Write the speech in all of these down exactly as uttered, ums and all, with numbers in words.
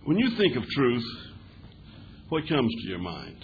When you think of truth, what comes to your mind?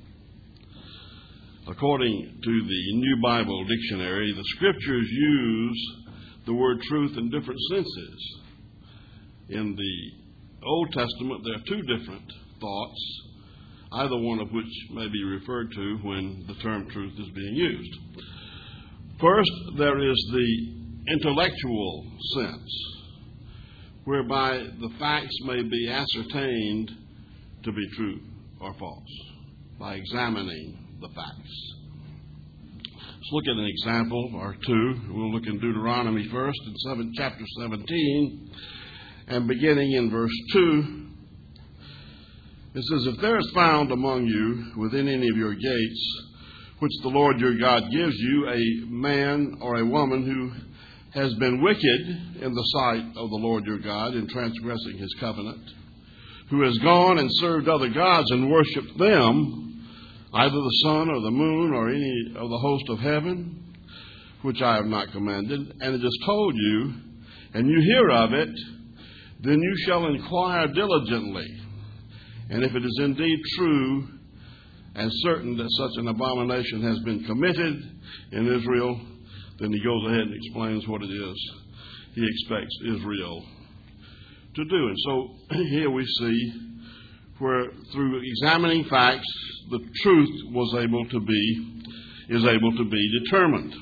According to the New Bible Dictionary, the Scriptures use the word truth in different senses. In the Old Testament, there are two different thoughts, either one of which may be referred to when the term truth is being used. First, there is the intellectual sense, whereby the facts may be ascertained to be true or false by examining the facts. Let's look at an example or two. We'll look in Deuteronomy first, in seven, chapter seventeen, and beginning in verse two. It says, "If there is found among you within any of your gates, which the Lord your God gives you, a man or a woman who has been wicked in the sight of the Lord your God in transgressing his covenant, who has gone and served other gods and worshipped them, either the sun or the moon or any of the host of heaven, which I have not commanded, and it is told you, and you hear of it, then you shall inquire diligently. And if it is indeed true and certain that such an abomination has been committed in Israel," then he goes ahead and explains what it is he expects Israel to do. And so here we see where through examining facts, the truth was able to be, is able to be determined.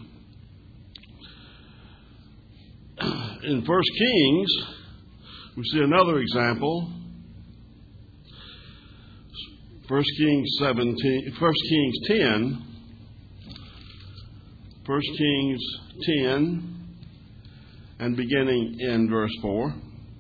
In First Kings, we see another example. First Kings seventeen, First Kings ten, First Kings ten, and beginning in verse four,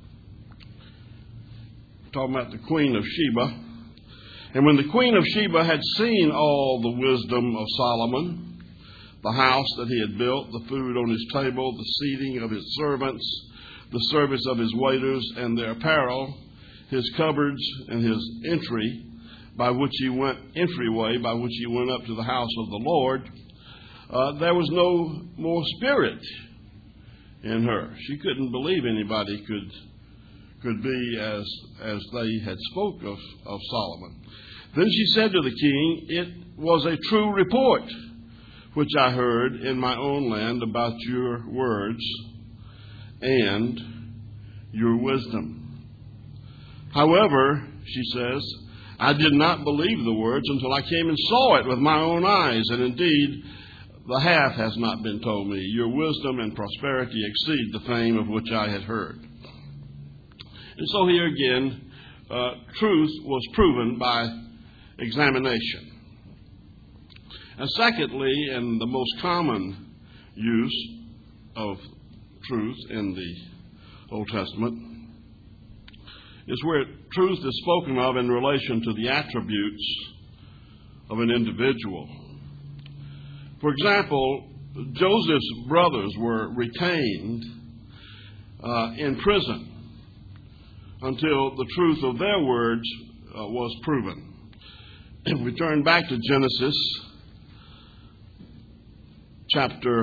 talking about the Queen of Sheba. "And when the Queen of Sheba had seen all the wisdom of Solomon, the house that he had built, the food on his table, the seating of his servants, the service of his waiters, and their apparel, his cupboards, and his entry, by which he went, entryway, by which he went up to the house of the Lord, uh, there was no more spirit in her." She couldn't believe anybody could could be as as they had spoke of, of Solomon. "Then she said to the king, it was a true report which I heard in my own land about your words and your wisdom. However," she says, "I did not believe the words until I came and saw it with my own eyes. And indeed, the half has not been told me. Your wisdom and prosperity exceed the fame of which I had heard." And so here again, uh, truth was proven by examination. And secondly, and the most common use of truth in the Old Testament, is where truth is spoken of in relation to the attributes of an individual. For example, Joseph's brothers were retained uh, in prison until the truth of their words uh, was proven. If we turn back to Genesis chapter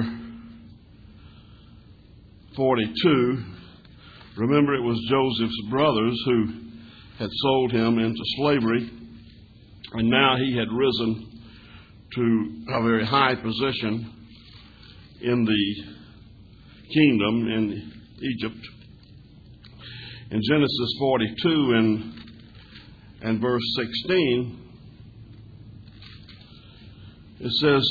forty-two, remember, it was Joseph's brothers who had sold him into slavery, and now he had risen to a very high position in the kingdom in Egypt. In Genesis forty-two and, and verse sixteen, it says,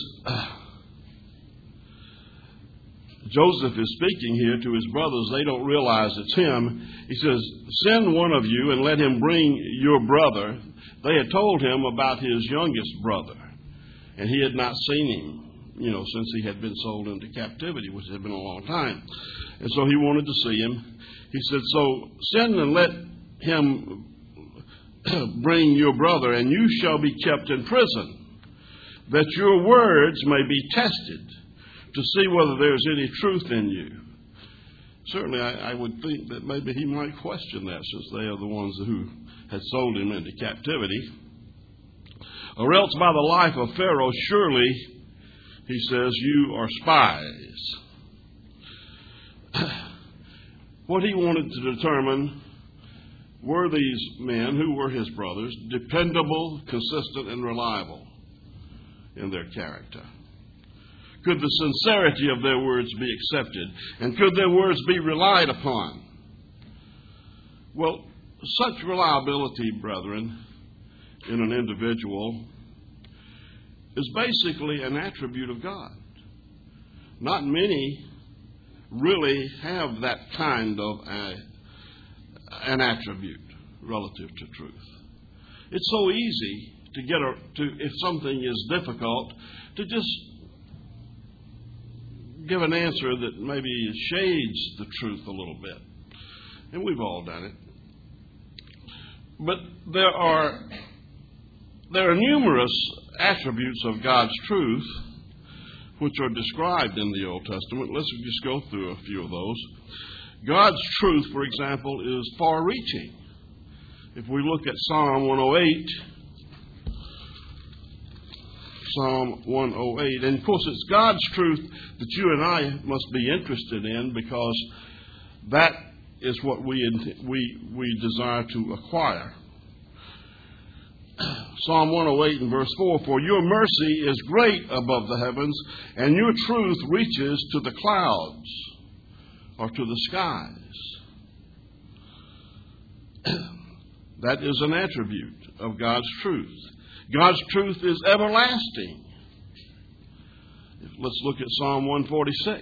Joseph is speaking here to his brothers. They don't realize it's him. He says, "Send one of you and let him bring your brother." They had told him about his youngest brother, and he had not seen him, you know, since he had been sold into captivity, which had been a long time. And so he wanted to see him. He said, "So send and let him bring your brother, and you shall be kept in prison, that your words may be tested, to see whether there's any truth in you." Certainly, I, I would think that maybe he might question that, since they are the ones who had sold him into captivity. "Or else by the life of Pharaoh, surely," he says, "you are spies." What he wanted to determine were these men, who were his brothers, dependable, consistent, and reliable in their character? Could the sincerity of their words be accepted? And could their words be relied upon? Well, such reliability, brethren, in an individual is basically an attribute of God. Not many really have that kind of a, an attribute relative to truth. It's so easy to get a, to, if something is difficult, to just give an answer that maybe shades the truth a little bit. And we've all done it. But there are there are numerous attributes of God's truth which are described in the Old Testament. Let's just go through a few of those. God's truth, for example, is far-reaching. If we look at Psalm one oh eight, Psalm one oh eight, and of course it's God's truth that you and I must be interested in, because that is what we we we desire to acquire. Psalm one oh eight and verse four, for your mercy is great above the heavens, and your truth reaches to the clouds, or to the skies. That is an attribute of God's truth. God's truth is everlasting. Let's look at Psalm one forty-six.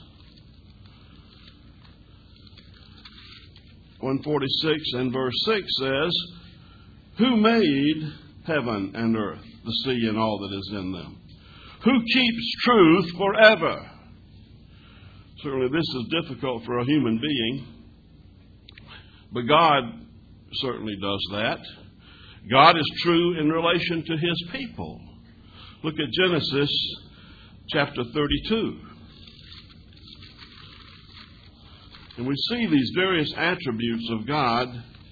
one forty-six and verse six says, who made heaven and earth, the sea and all that is in them? Who keeps truth forever? Certainly this is difficult for a human being, but God certainly does that. God is true in relation to his people. Look at Genesis chapter thirty-two. And we see these various attributes of God.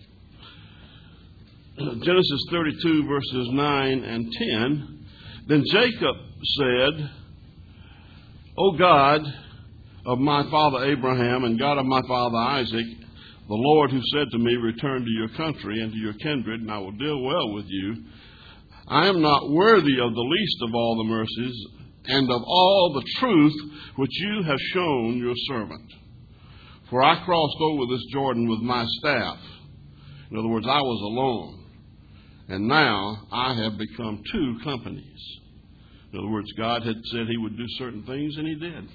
Genesis thirty-two verses nine and ten. Then Jacob said, O God of my father Abraham and God of my father Isaac, the Lord who said to me, return to your country and to your kindred, and I will deal well with you. I am not worthy of the least of all the mercies and of all the truth which you have shown your servant. For I crossed over this Jordan with my staff. In other words, I was alone. And now I have become two companies. In other words, God had said he would do certain things, and he did.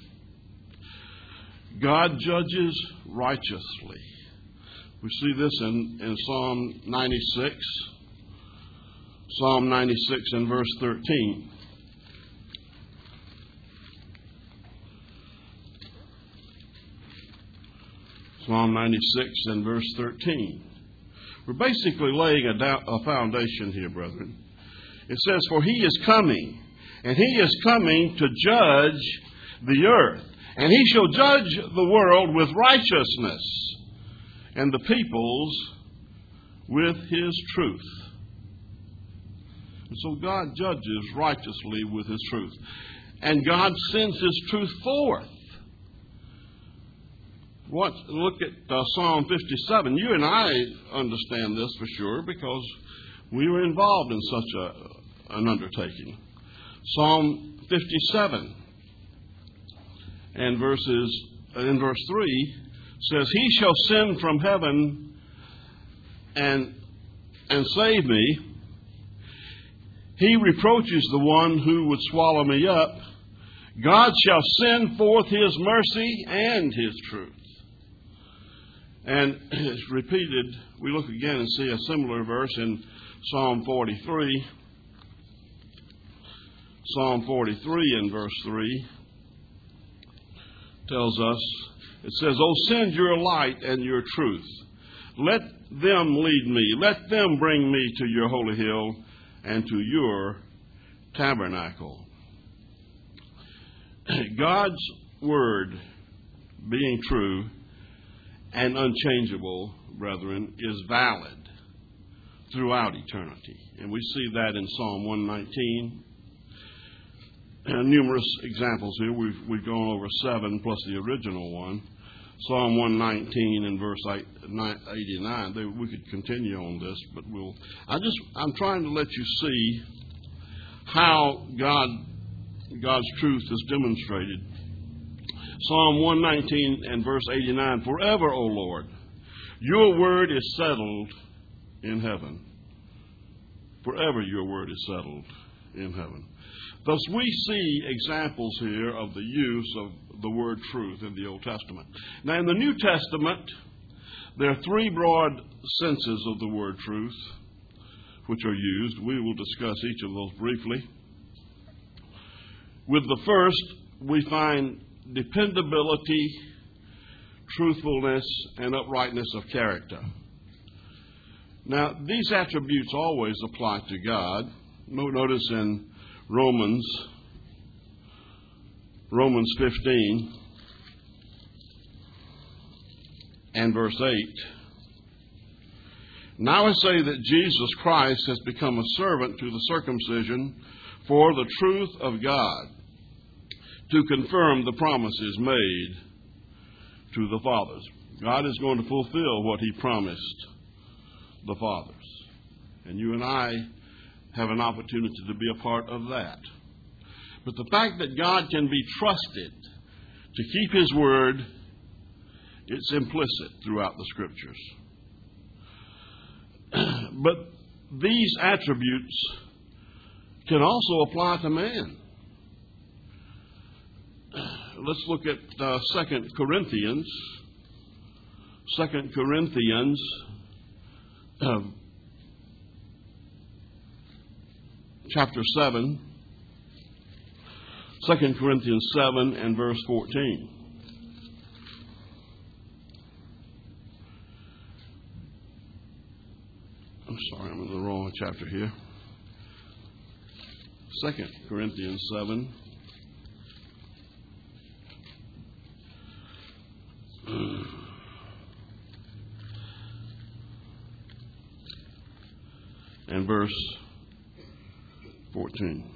God judges righteously. We see this in, in Psalm ninety-six. Psalm ninety-six and verse thirteen. Psalm ninety-six and verse thirteen. We're basically laying a, da- a foundation here, brethren. It says, for he is coming, and he is coming to judge the earth, and he shall judge the world with righteousness, and the peoples with his truth. And so God judges righteously with his truth. And God sends his truth forth. What? Look at uh, Psalm fifty-seven. You and I understand this for sure because we were involved in such a, an undertaking. Psalm fifty-seven and verses in verse three says, he shall send from heaven and and save me. He reproaches the one who would swallow me up. God shall send forth his mercy and his truth. And it's repeated. We look again and see a similar verse in Psalm forty-three. Psalm forty-three and verse three tells us, it says, O send your light and your truth. Let them lead me. Let them bring me to your holy hill and to your tabernacle. God's word, being true and unchangeable, brethren, is valid throughout eternity. And we see that in Psalm one nineteen. And numerous examples here. We've, we've gone over seven plus the original one. Psalm one nineteen and verse eighty-nine. We could continue on this, but we'll. I just I'm trying to let you see how God God's truth is demonstrated. Psalm one nineteen and verse eighty-nine. Forever, O Lord, your word is settled in heaven. Forever your word is settled in heaven. Thus we see examples here of the use of the word truth in the Old Testament. Now in the New Testament, there are three broad senses of the word truth which are used. We will discuss each of those briefly. With the first, we find dependability, truthfulness, and uprightness of character. Now, these attributes always apply to God. Notice in Romans, Romans fifteen and verse eight. Now I say that Jesus Christ has become a servant to the circumcision for the truth of God, to confirm the promises made to the fathers. God is going to fulfill what he promised the fathers. And you and I have an opportunity to be a part of that. But the fact that God can be trusted to keep his word, it's implicit throughout the Scriptures. But these attributes can also apply to man. Let's look at uh, Second Corinthians. Second Corinthians uh, chapter seven. Second Corinthians seven and verse fourteen. I'm sorry, I'm in the wrong chapter here. Second Corinthians seven. And verse fourteen.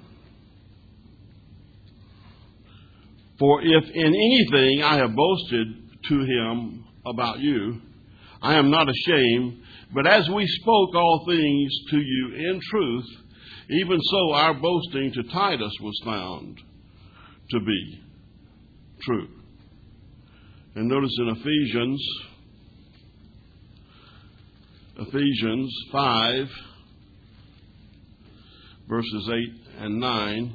For if in anything I have boasted to him about you, I am not ashamed, but as we spoke all things to you in truth, even so our boasting to Titus was found to be true. And notice in Ephesians, Ephesians five, verses eight and nine.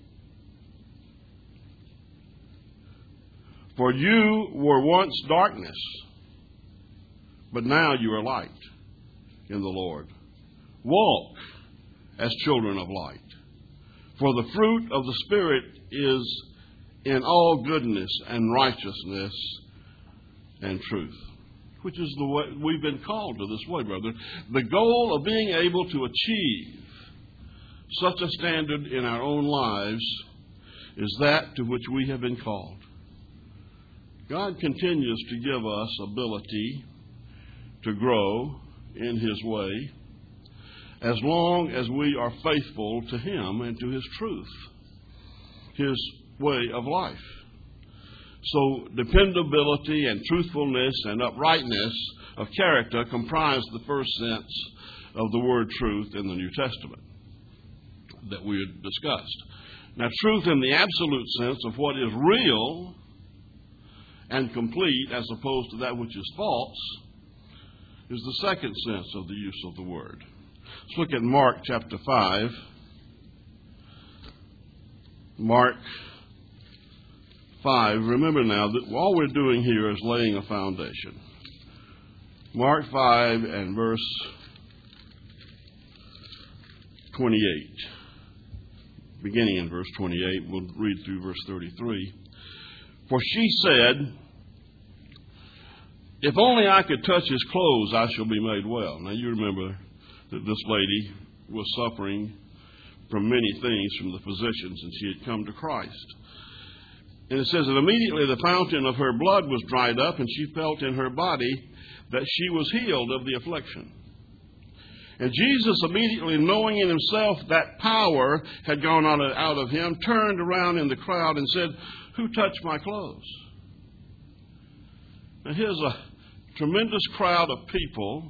For you were once darkness, but now you are light in the Lord. Walk as children of light. For the fruit of the Spirit is in all goodness and righteousness and truth. Which is the way we've been called to this way, brother. The goal of being able to achieve such a standard in our own lives is that to which we have been called. God continues to give us ability to grow in his way as long as we are faithful to him and to his truth, his way of life. So dependability and truthfulness and uprightness of character comprise the first sense of the word truth in the New Testament that we had discussed. Now, truth in the absolute sense of what is real and complete as opposed to that which is false is the second sense of the use of the word. Let's look at Mark chapter five. Mark five. Remember now that all we're doing here is laying a foundation. Mark five and verse twenty-eight. Beginning in verse twenty-eight, we'll read through verse thirty-three. For she said, if only I could touch his clothes, I shall be made well. Now you remember that this lady was suffering from many things from the physicians, and she had come to Christ. And it says that immediately the fountain of her blood was dried up, and she felt in her body that she was healed of the affliction. And Jesus, immediately knowing in himself that power had gone out of him, turned around in the crowd and said, who touched my clothes? Now here's a tremendous crowd of people,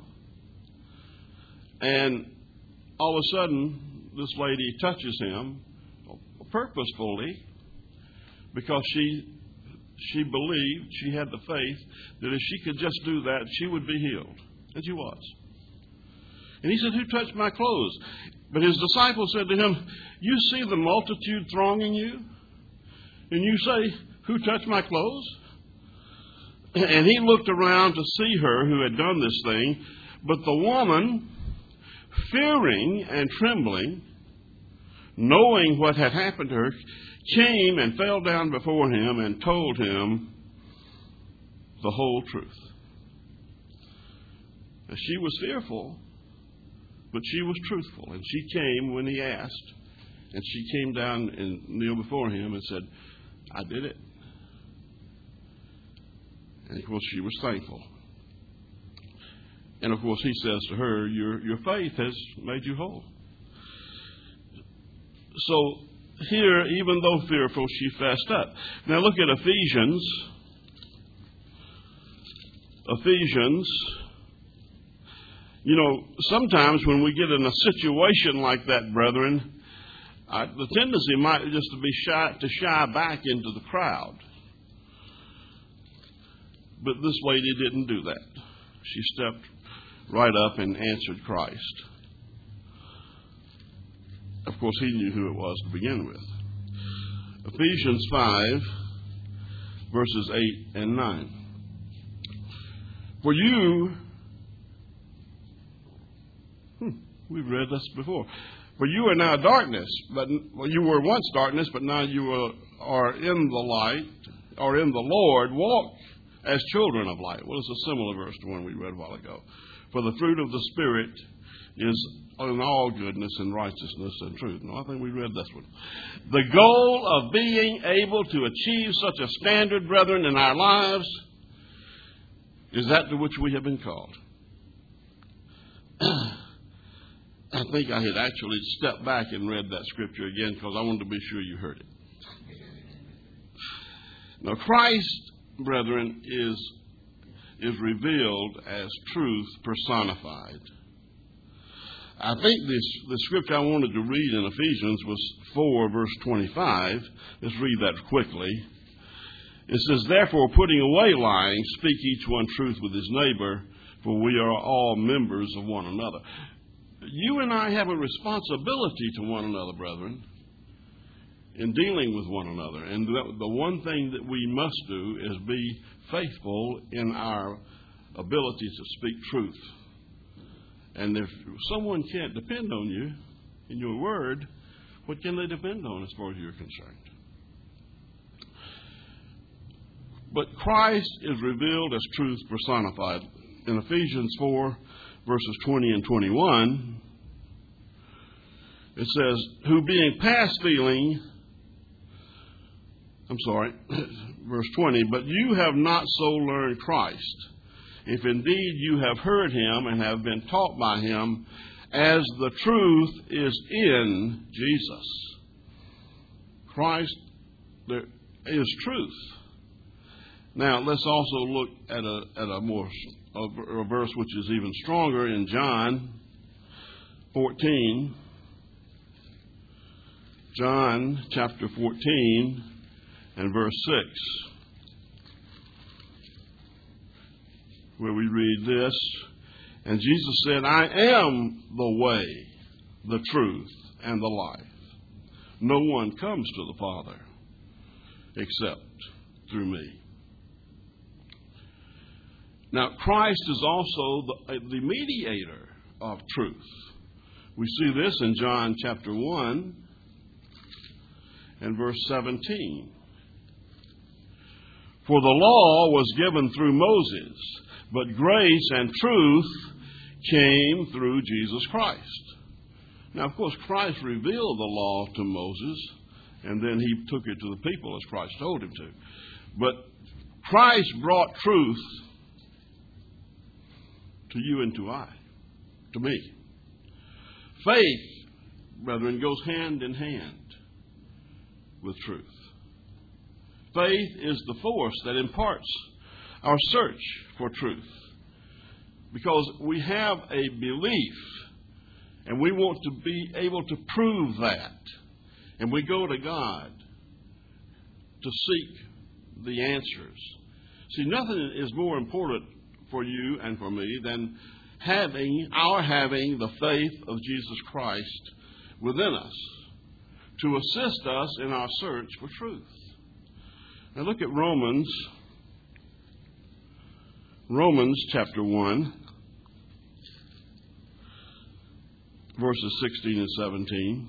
and all of a sudden this lady touches him purposefully because she she believed, she had the faith that if she could just do that, she would be healed. And she was. And he said, "Who touched my clothes?" But his disciples said to him, "You see the multitude thronging you, and you say, 'Who touched my clothes?'" And he looked around to see her who had done this thing. But the woman, fearing and trembling, knowing what had happened to her, came and fell down before him and told him the whole truth. Now, she was fearful, but she was truthful. And she came when he asked, and she came down and kneeled before him and said, "I did it." And of course she was thankful. And of course he says to her, your, your faith has made you whole. So here, even though fearful, she fessed up. Now look at Ephesians. Ephesians. You know, sometimes when we get in a situation like that, brethren, I, the tendency might just to be shy, to shy back into the crowd. But this lady didn't do that. She stepped right up and answered Christ. Of course, he knew who it was to begin with. Ephesians five, verses eight and nine. For you, hmm, we've read this before. For you are now darkness, but well, you were once darkness, but now you are, are in the light, or in the Lord. Walk as children of light. Well, it's a similar verse to one we read a while ago. For the fruit of the Spirit is in all goodness and righteousness and truth. No, I think we read this one. The goal of being able to achieve such a standard, brethren, in our lives is that to which we have been called. I think I had actually stepped back and read that scripture again because I wanted to be sure you heard it. Now, Christ, brethren, is is revealed as truth personified. I think this the scripture I wanted to read in Ephesians was four, verse twenty-five. Let's read that quickly. It says, "Therefore, putting away lying, speak each one truth with his neighbor, for we are all members of one another." You and I have a responsibility to one another, brethren, in dealing with one another. And the one thing that we must do is be faithful in our ability to speak truth. And if someone can't depend on you in your word, what can they depend on as far as you're concerned? But Christ is revealed as truth personified. In Ephesians four, verses twenty and twenty-one, it says, "Who being past feeling," I'm sorry, verse twenty, "but you have not so learned Christ, if indeed you have heard him and have been taught by him, as the truth is in Jesus." Christ, there is truth. Now, let's also look at a, at a more a, a verse which is even stronger in John fourteen. John chapter fourteen and verse six, where we read this, "And Jesus said, I am the way, the truth, and the life. No one comes to the Father except through me." Now, Christ is also the, the mediator of truth. We see this in John chapter one and verse seventeen. "For the law was given through Moses, but grace and truth came through Jesus Christ." Now, of course, Christ revealed the law to Moses, and then he took it to the people as Christ told him to. But Christ brought truth to you and to I, to me. Faith, brethren, goes hand in hand with truth. Faith is the force that imparts our search for truth. Because we have a belief, and we want to be able to prove that. And we go to God to seek the answers. See, nothing is more important for you and for me than having, our having the faith of Jesus Christ within us to assist us in our search for truth. Now look at Romans, Romans chapter one, verses sixteen and seventeen.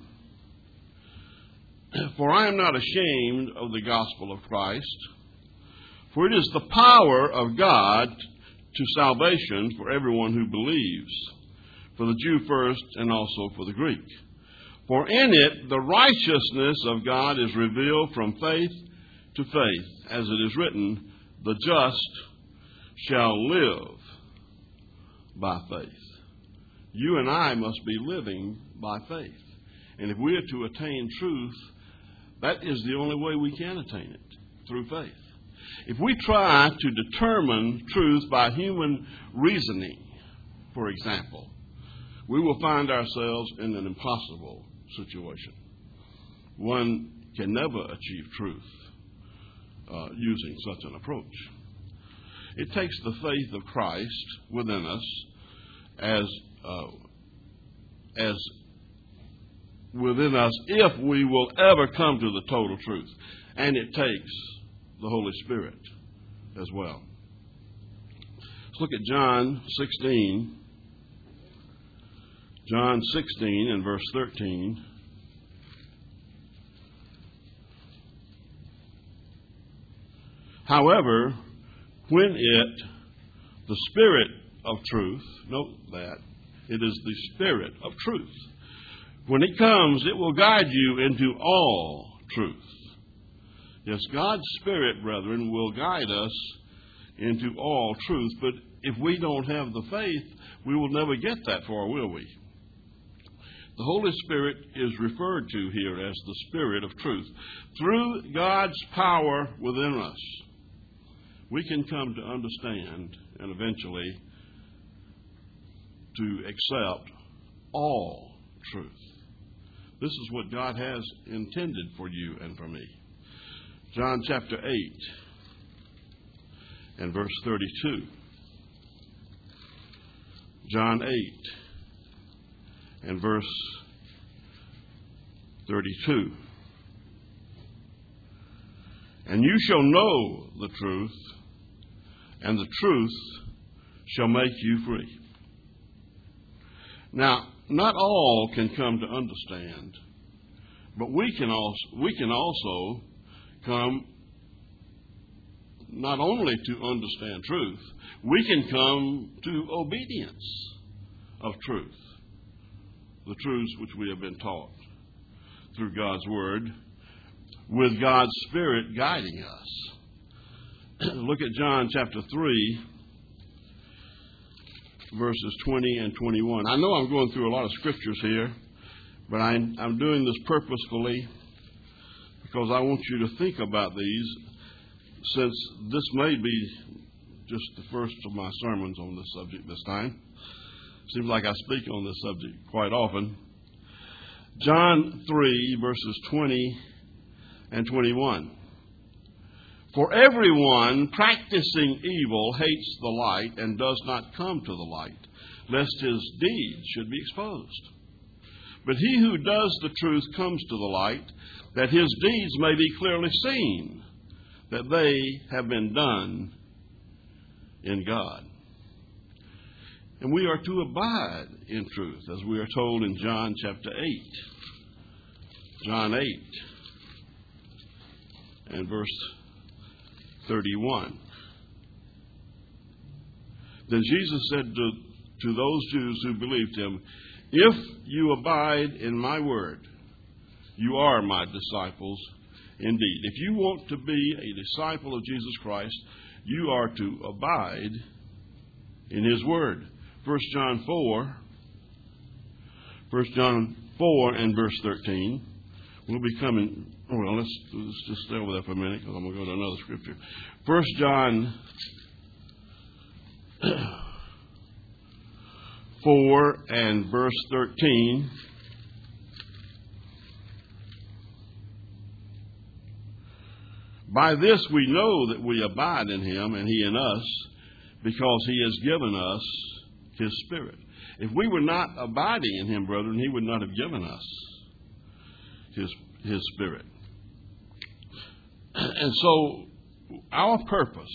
For I am not ashamed of the gospel of Christ, for it is the power of God to salvation for everyone who believes, for the Jew first and also for the Greek. For in it the righteousness of God is revealed from faith to faith, as it is written, the just shall live by faith. You and I must be living by faith. And if we are to attain truth, that is the only way we can attain it, through faith. If we try to determine truth by human reasoning, for example, we will find ourselves in an impossible situation. One can never achieve truth uh, using such an approach. It takes the faith of Christ within us as uh, as within us if we will ever come to the total truth. And it takes the Holy Spirit as well. Let's look at John sixteen. John sixteen and verse thirteen. However, when it, the Spirit of truth, note that, it is the Spirit of truth. When it comes, it will guide you into all truth. Yes, God's Spirit, brethren, will guide us into all truth. But if we don't have the faith, we will never get that far, will we? The Holy Spirit is referred to here as the Spirit of truth. Through God's power within us, we can come to understand and eventually to accept all truth. This is what God has intended for you and for me. John chapter eight and verse thirty-two. John eight and verse thirty-two. And you shall know the truth, and the truth shall make you free. Now, not all can come to understand, but we can also, we can also come not only to understand truth, we can come to obedience of truth, the truths which we have been taught through God's Word, with God's Spirit guiding us. Look at John chapter three, verses twenty and twenty-one. I know I'm going through a lot of scriptures here, but I'm, I'm doing this purposefully because I want you to think about these, since this may be just the first of my sermons on this subject this time. Seems like I speak on this subject quite often. John three, verses twenty and twenty-one. For everyone practicing evil hates the light and does not come to the light, lest his deeds should be exposed. But he who does the truth comes to the light, that his deeds may be clearly seen, that they have been done in God. And we are to abide in truth, as we are told in John chapter eight. John eight and verse thirty-one. Then Jesus said to, to those Jews who believed him, if you abide in my word, you are my disciples indeed. If you want to be a disciple of Jesus Christ, you are to abide in his word. First John four, First John four and verse thirteen. We'll be coming. Well, let's, let's just stay over there for a minute because I'm going to go to another scripture. First John four and verse thirteen. By this we know that we abide in him and he in us, because he has given us his Spirit. If we were not abiding in him, brethren, he would not have given us his, his Spirit. And so our purpose,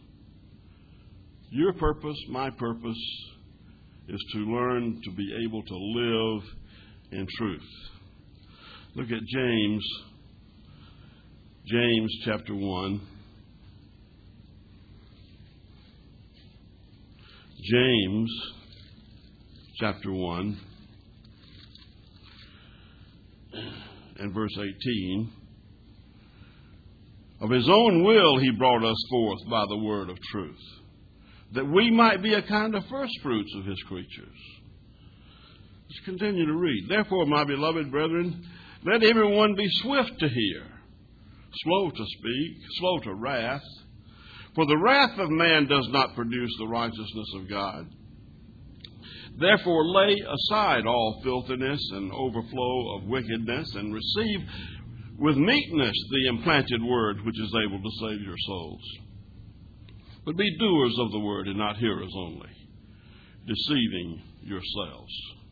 your purpose, my purpose, is to learn to be able to live in truth. Look at James, James chapter one. James chapter one and verse eighteen. Of his own will he brought us forth by the word of truth, that we might be a kind of first fruits of his creatures. Let's continue to read. Therefore, my beloved brethren, let everyone be swift to hear, slow to speak, slow to wrath. For the wrath of man does not produce the righteousness of God. Therefore lay aside all filthiness and overflow of wickedness, and receive with meekness the implanted word, which is able to save your souls. But be doers of the word and not hearers only, deceiving yourselves.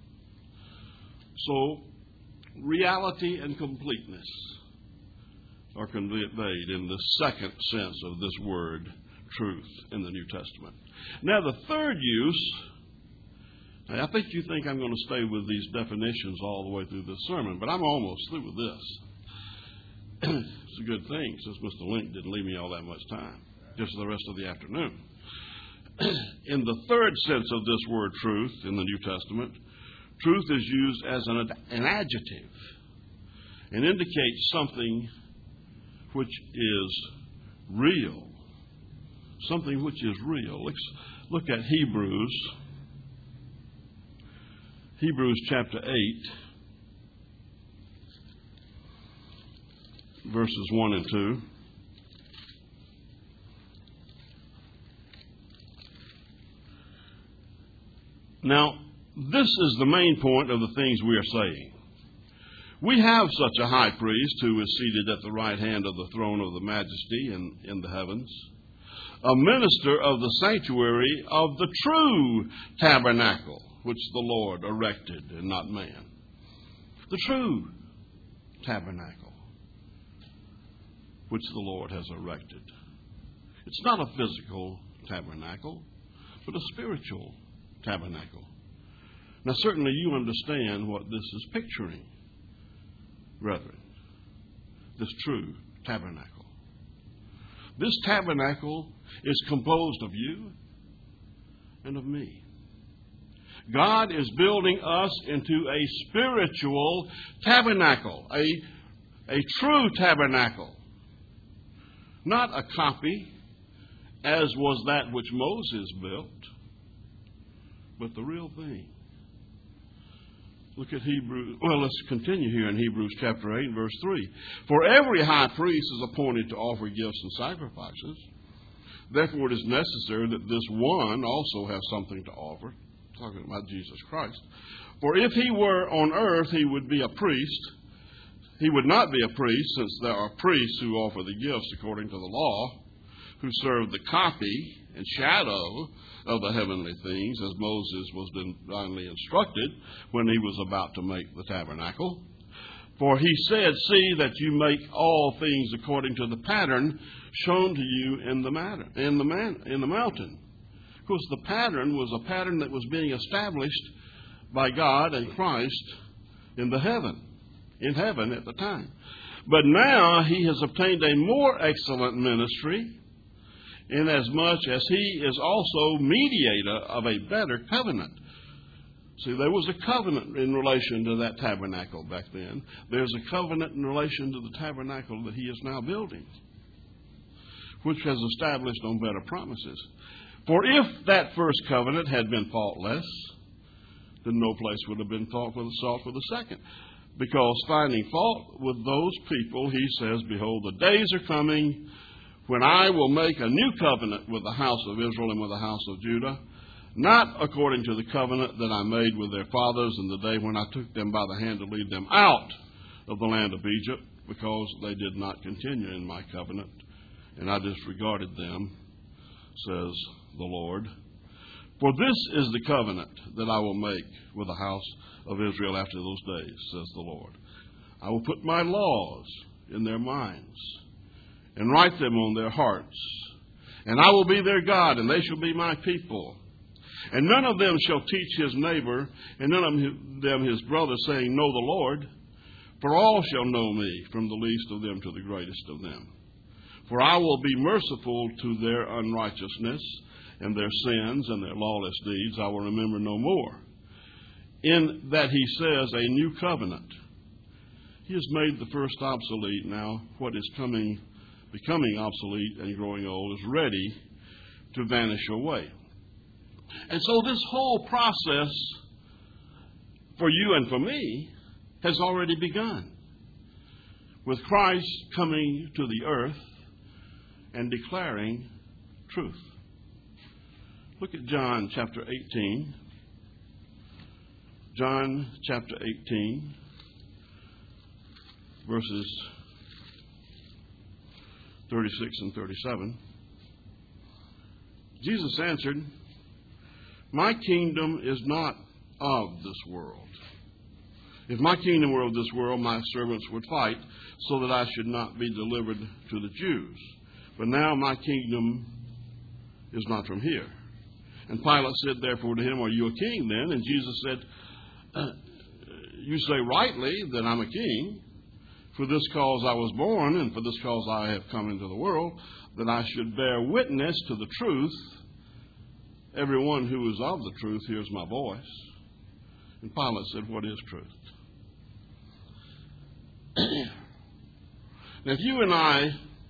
So, reality and completeness are conveyed in the second sense of this word, truth, in the New Testament. Now, the third use, I think you think I'm going to stay with these definitions all the way through this sermon, but I'm almost through with this. It's a good thing, since Mister Link didn't leave me all that much time, just the rest of the afternoon. In the third sense of this word, truth, in the New Testament, truth is used as an, an adjective and indicates something which is real. Something which is real. Let's look at Hebrews. Hebrews chapter eight, verses one and two. Now, this is the main point of the things we are saying. We have such a high priest who is seated at the right hand of the throne of the majesty in, in the heavens, a minister of the sanctuary of the true tabernacle, which the Lord erected and not man. The true tabernacle, which the Lord has erected. It's not a physical tabernacle, but a spiritual tabernacle. Now, certainly you understand what this is picturing, brethren. This true tabernacle. This tabernacle is composed of you and of me. God is building us into a spiritual tabernacle, a, a true tabernacle. Not a copy, as was that which Moses built, but the real thing. Look at Hebrews. Well, let's continue here in Hebrews chapter eight, verse three. For every high priest is appointed to offer gifts and sacrifices. Therefore, it is necessary that this one also have something to offer. Talking about Jesus Christ. For if he were on earth, he would be a priest. He would not be a priest, since there are priests who offer the gifts according to the law, who serve the copy and shadow of the heavenly things, as Moses was divinely instructed when he was about to make the tabernacle. For he said, see that you make all things according to the pattern shown to you in the matter, in the man, in the mountain. Of course, the pattern was a pattern that was being established by God and Christ in the heaven, in heaven at the time. But now he has obtained a more excellent ministry, inasmuch as he is also mediator of a better covenant. See, there was a covenant in relation to that tabernacle back then. There's a covenant in relation to the tabernacle that he is now building, which has established on better promises. For if that first covenant had been faultless, then no place would have been sought for the second. Because finding fault with those people, he says, behold, the days are coming when I will make a new covenant with the house of Israel and with the house of Judah, not according to the covenant that I made with their fathers in the day when I took them by the hand to lead them out of the land of Egypt, because they did not continue in my covenant, and I disregarded them, says the Lord. For this is the covenant that I will make with the house of Israel after those days, says the Lord. I will put my laws in their minds and write them on their hearts. And I will be their God, and they shall be my people. And none of them shall teach his neighbor, and none of them his brother, saying, Know the Lord. For all shall know me, from the least of them to the greatest of them. For I will be merciful to their unrighteousness, and their sins and their lawless deeds I will remember no more. In that he says, a new covenant. He has made the first obsolete. Now what is coming, becoming obsolete and growing old is ready to vanish away. And so this whole process for you and for me has already begun, with Christ coming to the earth and declaring truth. Look at John chapter eighteen. John chapter eighteen, verses thirty-six and thirty-seven. Jesus answered, My kingdom is not of this world. If my kingdom were of this world, my servants would fight so that I should not be delivered to the Jews. But now my kingdom is not from here. And Pilate said therefore to him, Are you a king then? And Jesus said, uh, You say rightly that I'm a king. For this cause I was born, and for this cause I have come into the world, that I should bear witness to the truth. Everyone who is of the truth hears my voice. And Pilate said, What is truth? Now, if you and I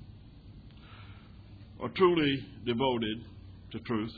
are truly devoted to truth,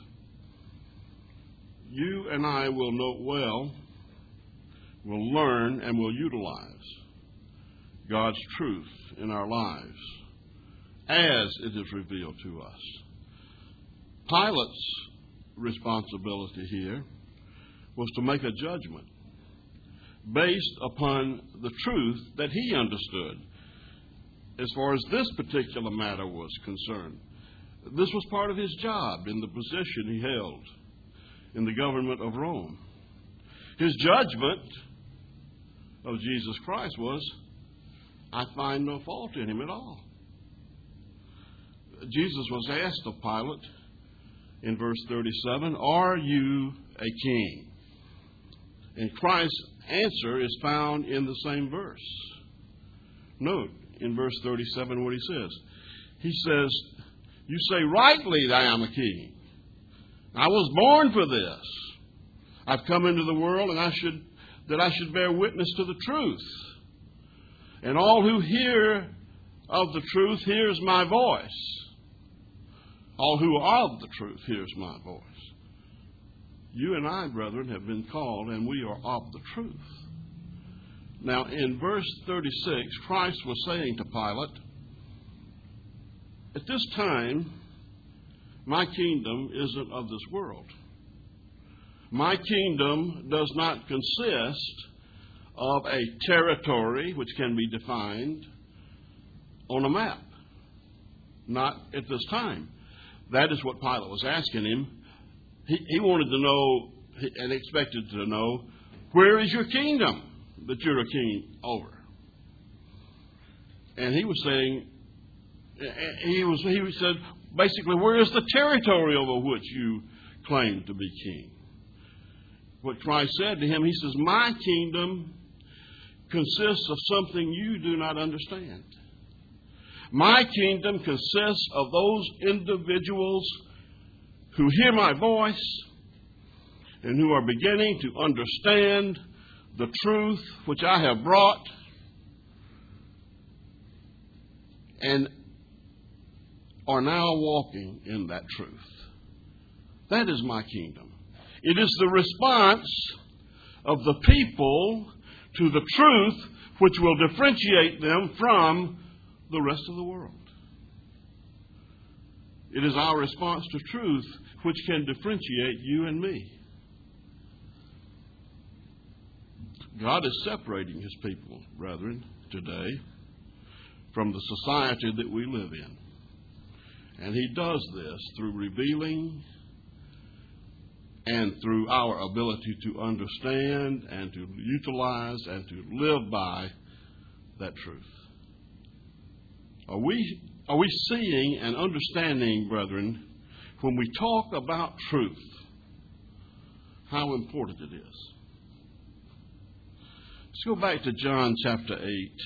you and I will know well, will learn, and will utilize God's truth in our lives as it is revealed to us. Pilate's responsibility here was to make a judgment based upon the truth that he understood as far as this particular matter was concerned. This was part of his job in the position he held in the government of Rome. His judgment of Jesus Christ was, I find no fault in him at all. Jesus was asked of Pilate in verse thirty-seven, Are you a king? And Christ's answer is found in the same verse. Note in verse thirty-seven what he says. He says, You say rightly that I am a king. I was born for this. I've come into the world and I should that I should bear witness to the truth. And all who hear of the truth hears my voice. All who are of the truth hears my voice. You and I, brethren, have been called, and we are of the truth. Now, in verse thirty-six, Christ was saying to Pilate, At this time, my kingdom isn't of this world. My kingdom does not consist of a territory which can be defined on a map. Not at this time. That is what Pilate was asking him. He, he wanted to know and expected to know, where is your kingdom that you're a king over? And he was saying, he was he said, basically, where is the territory over which you claim to be king? What Christ said to him, he says, my kingdom consists of something you do not understand. My kingdom consists of those individuals who hear my voice and who are beginning to understand the truth which I have brought and are now walking in that truth. That is my kingdom. It is the response of the people to the truth which will differentiate them from the rest of the world. It is our response to truth which can differentiate you and me. God is separating his people, brethren, today from the society that we live in. And he does this through revealing and through our ability to understand and to utilize and to live by that truth. Are we, are we seeing and understanding, brethren, when we talk about truth, how important it is? Let's go back to John chapter eight,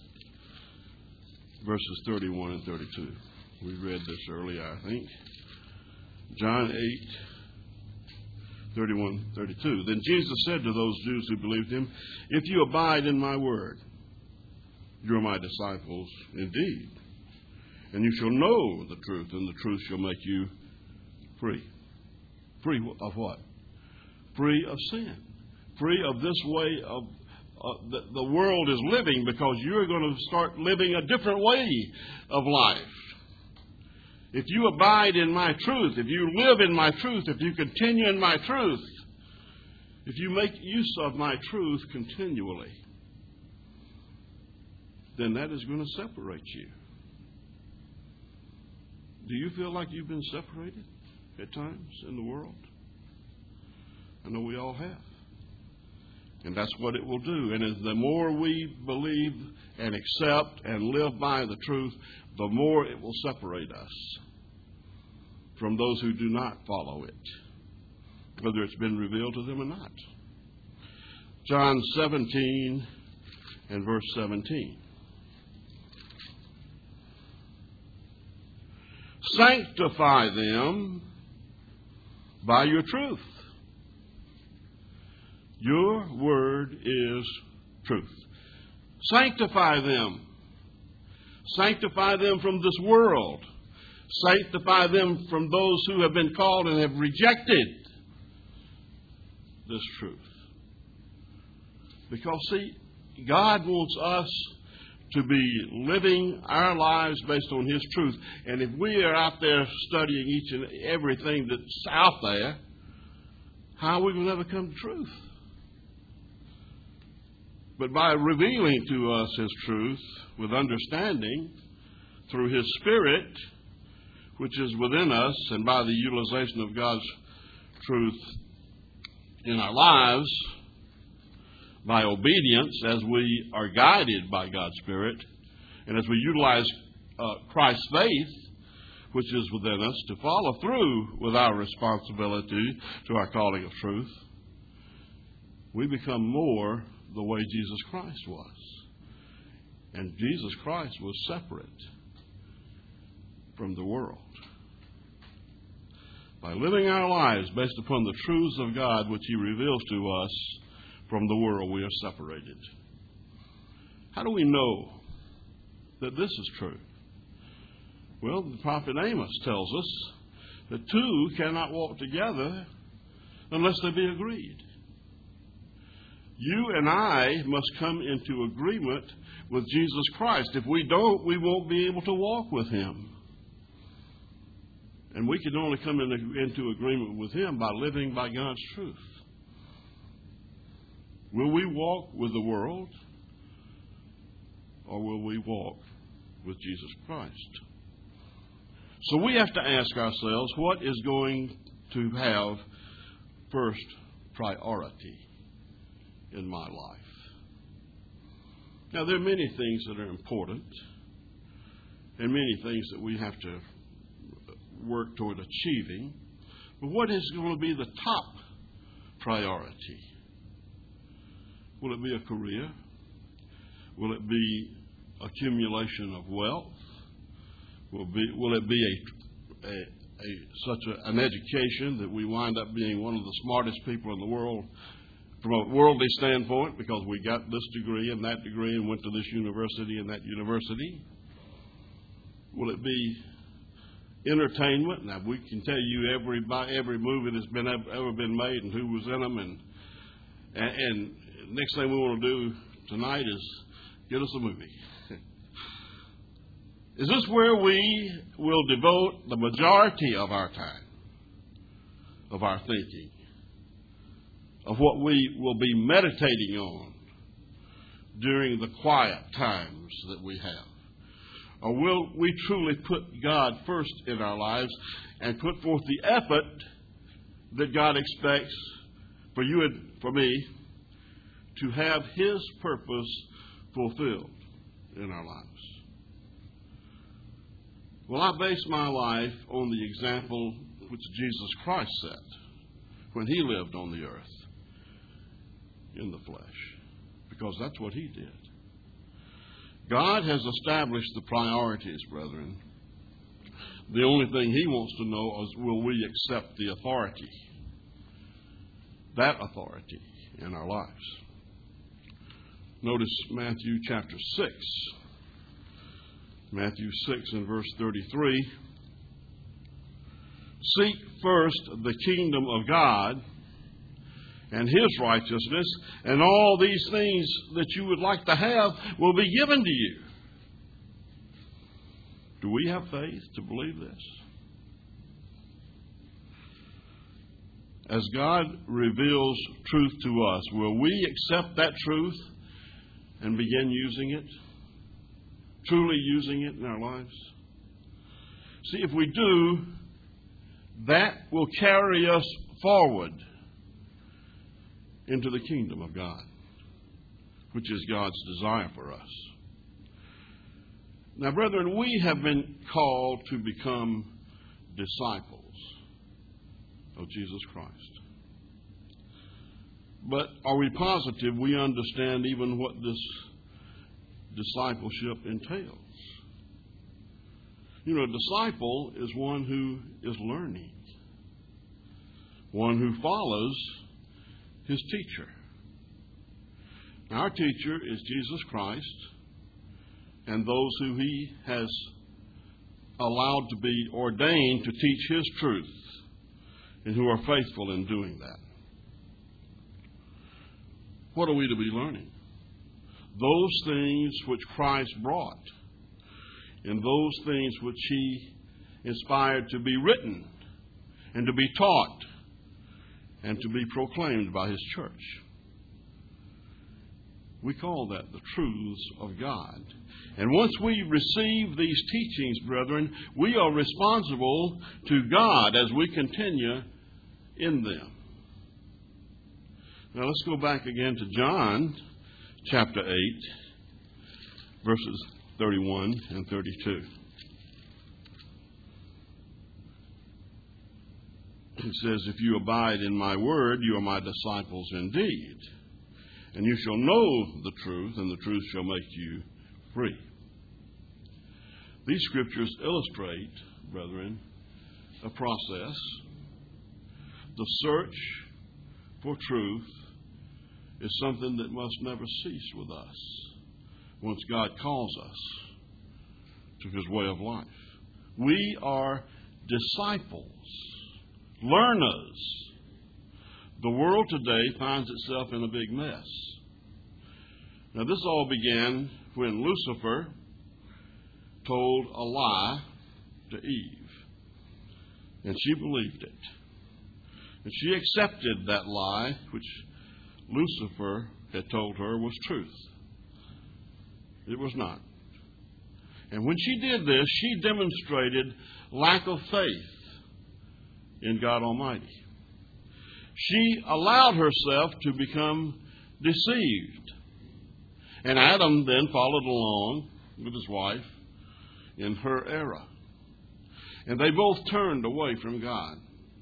verses thirty-one and thirty-two. We read this earlier, I think. John eight, thirty-one, thirty-two. Then Jesus said to those Jews who believed him, "If you abide in my word, you are my disciples indeed. And you shall know the truth, and the truth shall make you free." Free of what? Free of sin. Free of this way of uh, the, the world is living, because you're going to start living a different way of life. If you abide in my truth, if you live in my truth, if you continue in my truth, if you make use of my truth continually, then that is going to separate you. Do you feel like you've been separated at times in the world? I know we all have. And that's what it will do. And as the more we believe and accept and live by the truth, the more it will separate us from those who do not follow it, whether it's been revealed to them or not. John seventeen and verse seventeen. Sanctify them by your truth. Your word is truth. Sanctify them. Sanctify them from this world. Sanctify them from those who have been called and have rejected this truth. Because, see, God wants us to be living our lives based on his truth. And if we are out there studying each and everything that's out there, how are we going to ever come to truth? But by revealing to us his truth with understanding through his Spirit, which is within us, and by the utilization of God's truth in our lives, by obedience as we are guided by God's Spirit, and as we utilize uh, Christ's faith, which is within us, to follow through with our responsibility to our calling of truth, we become more the way Jesus Christ was. And Jesus Christ was separate from the world. By living our lives based upon the truths of God which he reveals to us from the world, we are separated. How do we know that this is true? Well, the prophet Amos tells us that two cannot walk together unless they be agreed. You and I must come into agreement with Jesus Christ. If we don't, we won't be able to walk with him. And we can only come in, into agreement with him by living by God's truth. Will we walk with the world, or will we walk with Jesus Christ? So we have to ask ourselves, what is going to have first priority in my life? Now, there are many things that are important, and many things that we have to work toward achieving. But what is going to be the top priority? Will it be a career? Will it be accumulation of wealth? Will, be, will it be a, a, a such a, an education that we wind up being one of the smartest people in the world from a worldly standpoint, because we got this degree and that degree and went to this university and that university? Will it be entertainment? Now, we can tell you every every movie that's been ever been made and who was in them, and and, and next thing we want to do tonight is get us a movie. Is this where we will devote the majority of our time, of our thinking, of what we will be meditating on during the quiet times that we have? Or will we truly put God first in our lives and put forth the effort that God expects for you and for me to have His purpose fulfilled in our lives? Well, I base my life on the example which Jesus Christ set when He lived on the earth in the flesh, because that's what He did. God has established the priorities, brethren. The only thing He wants to know is, will we accept the authority, that authority in our lives? Notice Matthew chapter six. Matthew six and verse thirty-three. Seek first the kingdom of God and His righteousness, and all these things that you would like to have will be given to you. Do we have faith to believe this? As God reveals truth to us, will we accept that truth and begin using it? Truly using it in our lives? See, if we do, that will carry us forward into the kingdom of God, which is God's desire for us. Now, brethren, we have been called to become disciples of Jesus Christ. But are we positive we understand even what this discipleship entails? You know, a disciple is one who is learning, one who follows his teacher. Now, our teacher is Jesus Christ and those who He has allowed to be ordained to teach His truth and who are faithful in doing that. What are we to be learning? Those things which Christ brought and those things which He inspired to be written and to be taught and to be proclaimed by His church. We call that the truths of God. And once we receive these teachings, brethren, we are responsible to God as we continue in them. Now let's go back again to John chapter eight, verses thirty-one and thirty-two. It says, if you abide in my word, you are my disciples indeed. And you shall know the truth, and the truth shall make you free. These scriptures illustrate, brethren, a process. The search for truth is something that must never cease with us once God calls us to His way of life. We are disciples, learners. The world today finds itself in a big mess. Now, this all began when Lucifer told a lie to Eve, and she believed it. And she accepted that lie, which Lucifer had told her was truth. It was not. And when she did this, she demonstrated lack of faith in God Almighty. She allowed herself to become deceived. And Adam then followed along with his wife in her error. And they both turned away from God.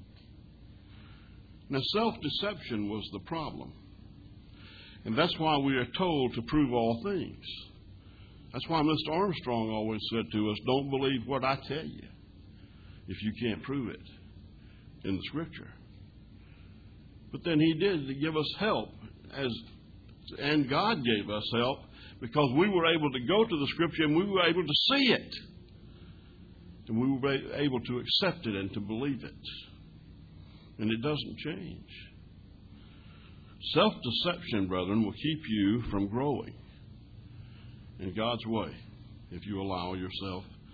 Now, self-deception was the problem. And that's why we are told to prove all things. That's why Mister Armstrong always said to us, don't believe what I tell you if you can't prove it in the Scripture. But then he did give us help, as and God gave us help, because we were able to go to the Scripture and we were able to see it. And we were able to accept it and to believe it. And it doesn't change. Self-deception, brethren, will keep you from growing in God's way if you allow yourself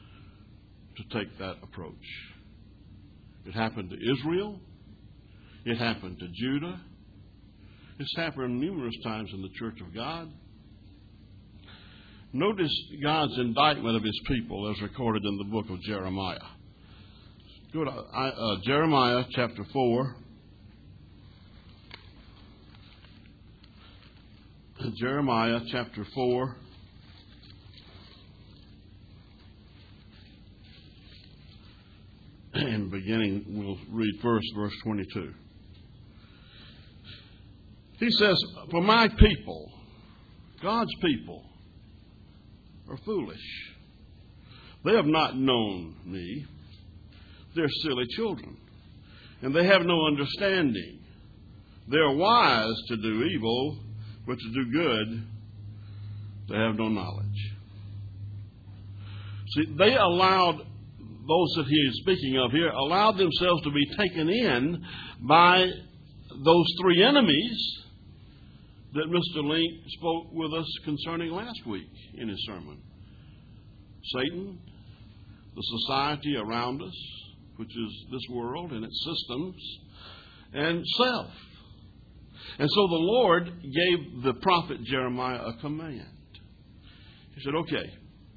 to take that approach. It happened to Israel. It happened to Judah. It's happened numerous times in the church of God. Notice God's indictment of his people as recorded in the book of Jeremiah. Go to uh, Jeremiah chapter four. Jeremiah chapter four. And beginning, we'll read first verse twenty-two. He says, "For my people," God's people, "are foolish. They have not known me. They're silly children, and they have no understanding. They're wise to do evil, but to do good, they have no knowledge." See, they allowed, those that he is speaking of here, allowed themselves to be taken in by those three enemies that Mister Link spoke with us concerning last week in his sermon. Satan, the society around us, which is this world and its systems, and self. And so the Lord gave the prophet Jeremiah a command. He said, okay.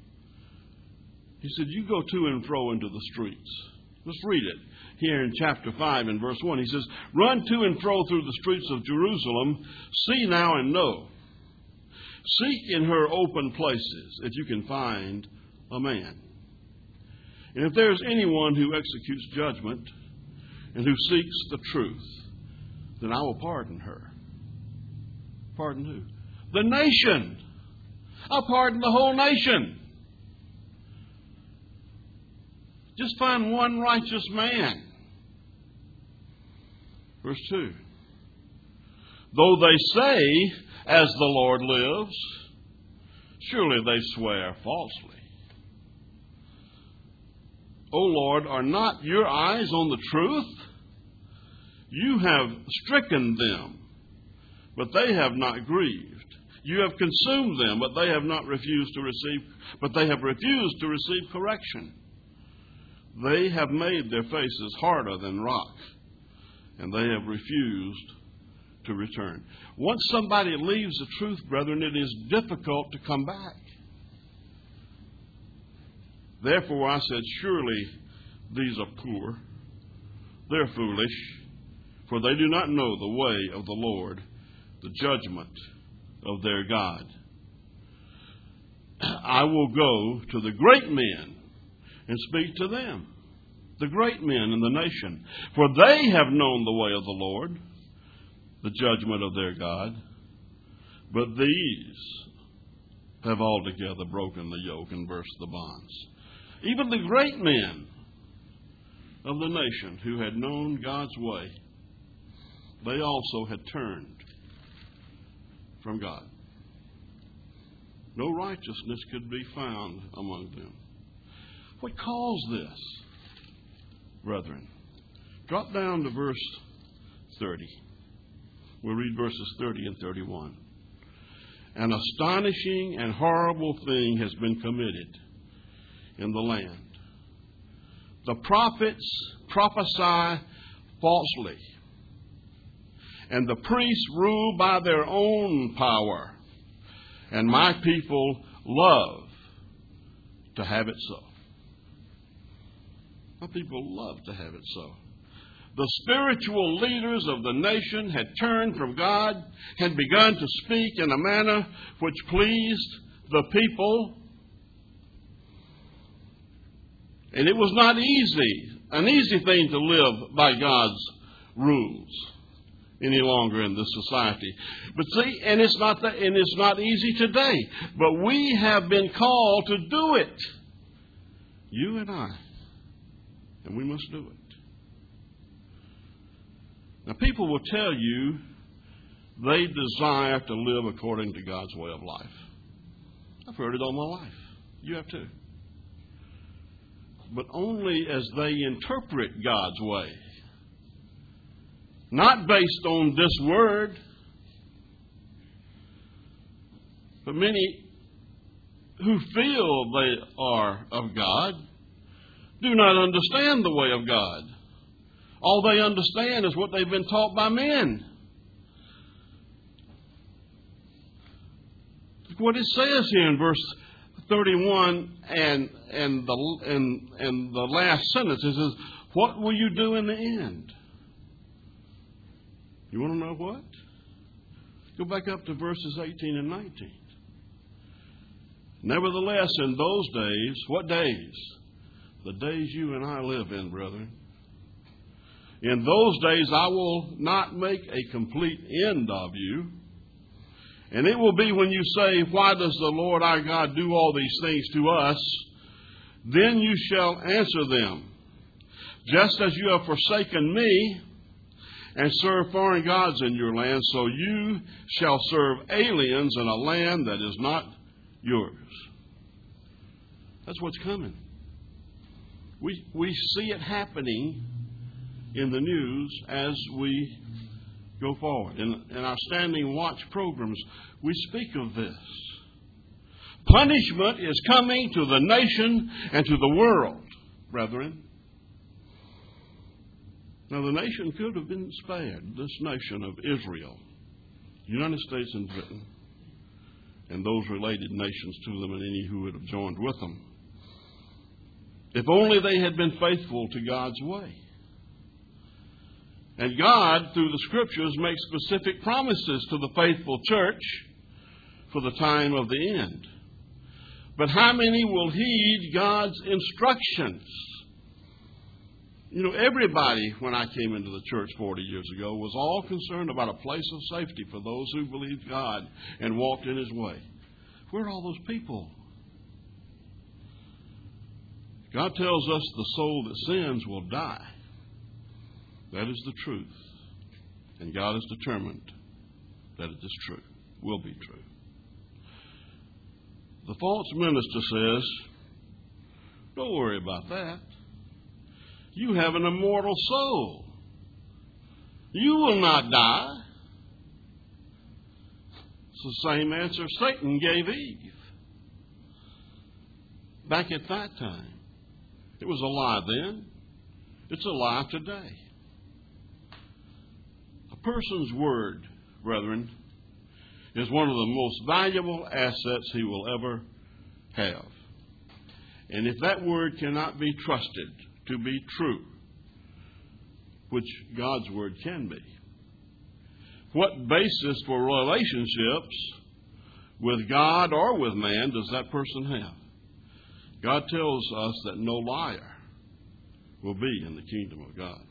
He said, you go to and fro into the streets. Let's read it. Here in chapter five and verse one, he says, "Run to and fro through the streets of Jerusalem, see now and know. Seek in her open places if you can find a man. And if there is anyone who executes judgment and who seeks the truth, then I will pardon her." Pardon who? The nation. I'll pardon the whole nation. Just find one righteous man. Verse two. "Though they say, as the Lord lives, surely they swear falsely. O Lord, are not your eyes on the truth? You have stricken them, but they have not grieved. You have consumed them, but they have not refused to receive, but they have refused to receive correction. They have made their faces harder than rock, and they have refused to return." Once somebody leaves the truth, brethren, it is difficult to come back. "Therefore I said, surely these are poor. They're foolish, for they do not know the way of the Lord, the judgment of their God. I will go to the great men and speak to them, the great men in the nation, for they have known the way of the Lord, the judgment of their God. But these have altogether broken the yoke and burst the bonds." Even the great men of the nation who had known God's way, they also had turned from God. No righteousness could be found among them. What caused this, brethren? Drop down to verse thirty. We'll read verses thirty and thirty-one. "An astonishing and horrible thing has been committed in the land. The prophets prophesy falsely, and the priests rule by their own power, and my people love to have it so." My people love to have it so. The spiritual leaders of the nation had turned from God, had begun to speak in a manner which pleased the people. And it was not easy, an easy thing to live by God's rules any longer in this society. But see, and it's not that, and it's not easy today. But we have been called to do it. You and I. And we must do it. Now, people will tell you they desire to live according to God's way of life. I've heard it all my life. You have too. But only as they interpret God's way. Not based on this word. But many who feel they are of God do not understand the way of God. All they understand is what they've been taught by men. Look what it says here in verse thirty-one and and the and and the last sentence. It says, "What will you do in the end?" You want to know what? Go back up to verses eighteen and nineteen. Nevertheless, in those days, what days? The days you and I live in, brethren. In those days I will not make a complete end of you. And it will be when you say, "Why does the Lord our God do all these things to us?" Then you shall answer them, "Just as you have forsaken me and serve foreign gods in your land, so you shall serve aliens in a land that is not yours." That's what's coming. We we see it happening in the news as we go forward. In, in our Standing Watch programs, we speak of this. Punishment is coming to the nation and to the world, brethren. Now, the nation could have been spared, this nation of Israel, United States and Britain, and those related nations to them and any who would have joined with them, if only they had been faithful to God's way. And God, through the Scriptures, makes specific promises to the faithful church for the time of the end. But how many will heed God's instructions? You know, everybody, when I came into the church forty years ago, was all concerned about a place of safety for those who believed God and walked in His way. Where are all those people? God tells us the soul that sins will die. That is the truth. And God is determined that it is true, will be true. The false minister says, "Don't worry about that. You have an immortal soul. You will not die." It's the same answer Satan gave Eve back at that time. It was a lie then. It's a lie today. A person's word, brethren, is one of the most valuable assets he will ever have. And if that word cannot be trusted to be true, which God's word can be, what basis for relationships with God or with man does that person have? God tells us that no liar will be in the kingdom of God.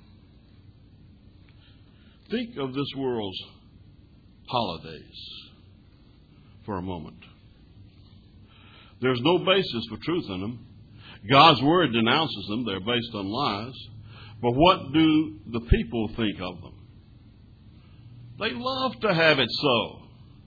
Think of this world's holidays for a moment. There's no basis for truth in them. God's word denounces them. They're based on lies. But what do the people think of them? They love to have it so.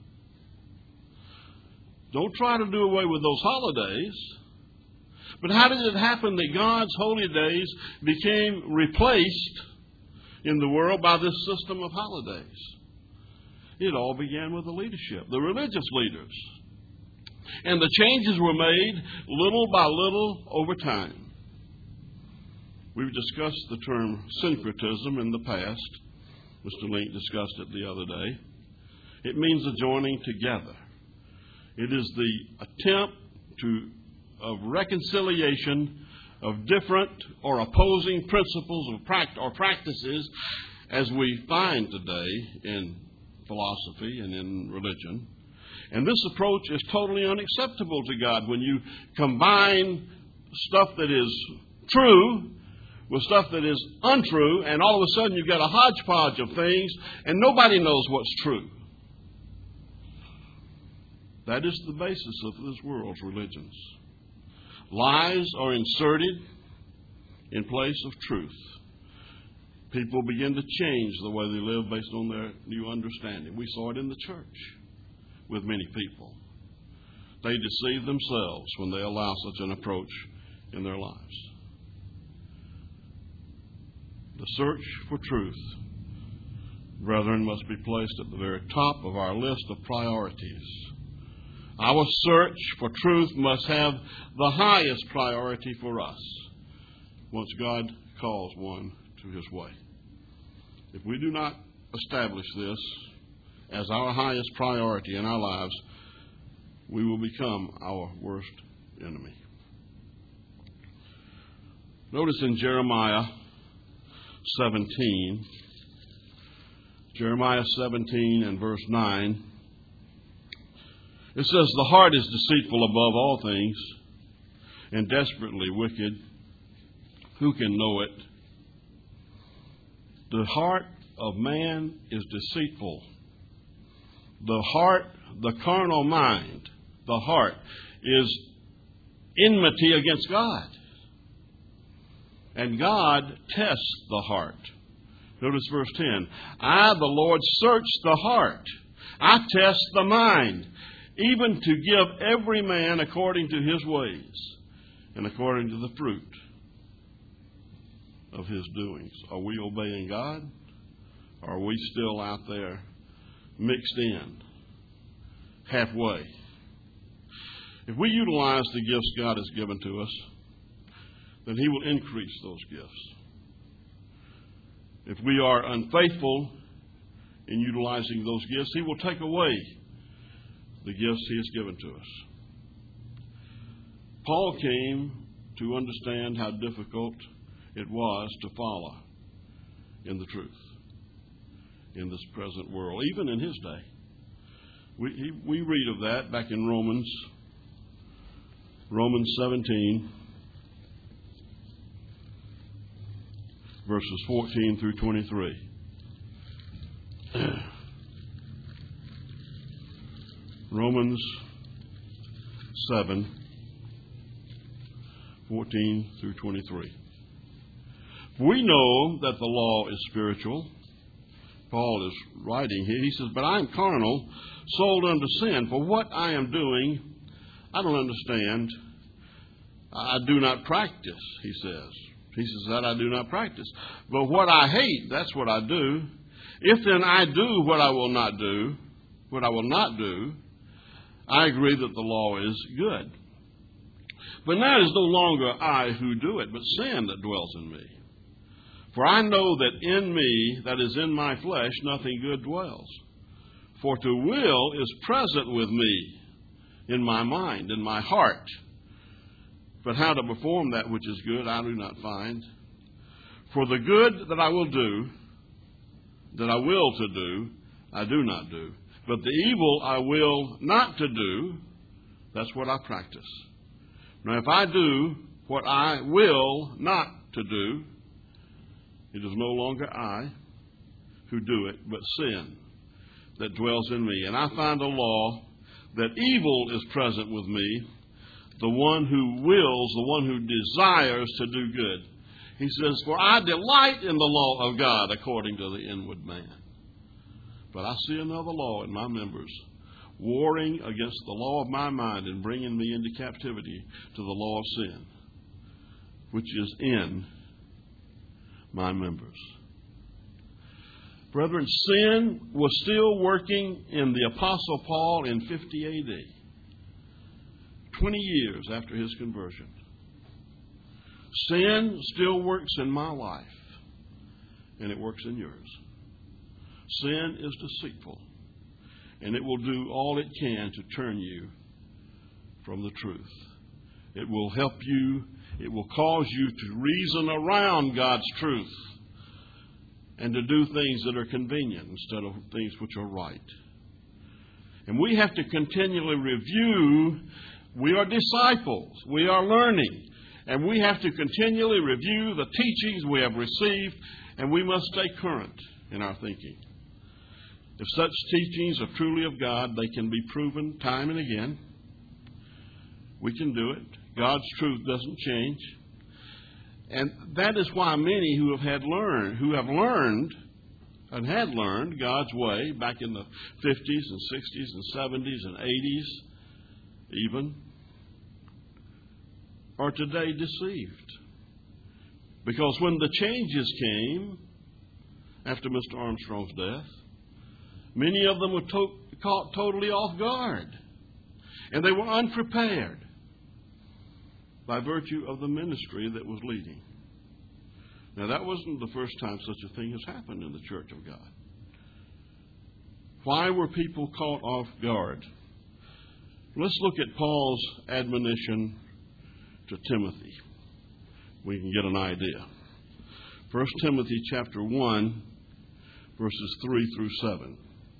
Don't try to do away with those holidays. But how did it happen that God's holy days became replaced in the world by this system of holidays? It all began with the leadership, the religious leaders. And the changes were made little by little over time. We've discussed the term syncretism in the past. Mister Link discussed it the other day. It means a joining together. It is the attempt to of reconciliation of different or opposing principles or practices as we find today in philosophy and in religion. And this approach is totally unacceptable to God when you combine stuff that is true with stuff that is untrue, and all of a sudden you've got a hodgepodge of things and nobody knows what's true. That is the basis of this world's religions. Lies are inserted in place of truth. People begin to change the way they live based on their new understanding. We saw it in the church with many people. They deceive themselves when they allow such an approach in their lives. The search for truth, brethren, must be placed at the very top of our list of priorities. Our search for truth must have the highest priority for us. once God calls one to his way. If we do not establish this as our highest priority in our lives, we will become our worst enemy. Notice in Jeremiah seventeen, Jeremiah seventeen and verse nine, it says, "The heart is deceitful above all things and desperately wicked. Who can know it?" The heart of man is deceitful. The heart, the carnal mind, the heart is enmity against God. And God tests the heart. Notice verse ten. "I, the Lord, search the heart. I test the mind, even to give every man according to his ways and according to the fruit of his doings." Are we obeying God? Or are we still out there mixed in, halfway? If we utilize the gifts God has given to us, then he will increase those gifts. If we are unfaithful in utilizing those gifts, he will take away the gifts he has given to us. Paul came to understand how difficult it was to follow in the truth in this present world, even in his day. We, he, we read of that back in Romans, Romans seventeen, verses fourteen through twenty-three. Romans seven, fourteen through twenty-three. We know that the law is spiritual. Paul is writing here. He says, "But I am carnal, sold unto sin. For what I am doing, I don't understand. I do not practice," he says. He says that I do not practice. "But what I hate, that's what I do. If then I do what I will not do, what I will not do, I agree that the law is good. But now it is no longer I who do it, but sin that dwells in me. For I know that in me, that is in my flesh, nothing good dwells. For to will is present with me in my mind, in my heart. But how to perform that which is good, I do not find. For the good that I will do, that I will to do, I do not do. But the evil I will not to do, that's what I practice. Now if I do what I will not to do, it is no longer I who do it, but sin that dwells in me. And I find a law that evil is present with me, the one who wills, the one who desires to do good." He says, "For I delight in the law of God according to the inward man. But I see another law in my members, warring against the law of my mind and bringing me into captivity to the law of sin, which is in my members." Brethren, sin was still working in the Apostle Paul in fifty A D, twenty years after his conversion. Sin still works in my life, and it works in yours. Sin is deceitful, and it will do all it can to turn you from the truth. It will help you, it will cause you to reason around God's truth and to do things that are convenient instead of things which are right. And we have to continually review. We are disciples. We are learning. And we have to continually review the teachings we have received, and we must stay current in our thinking. If such teachings are truly of God, they can be proven time and again. We can do it. God's truth doesn't change. And that is why many who have had learned, who have learned and had learned God's way back in the fifties and sixties and seventies and eighties even, are today deceived. Because when the changes came after Mister Armstrong's death, many of them were to- caught totally off guard. And they were unprepared by virtue of the ministry that was leading. Now, that wasn't the first time such a thing has happened in the church of God. Why were people caught off guard? Let's look at Paul's admonition to Timothy. We can get an idea. First Timothy chapter one, verses three through seven.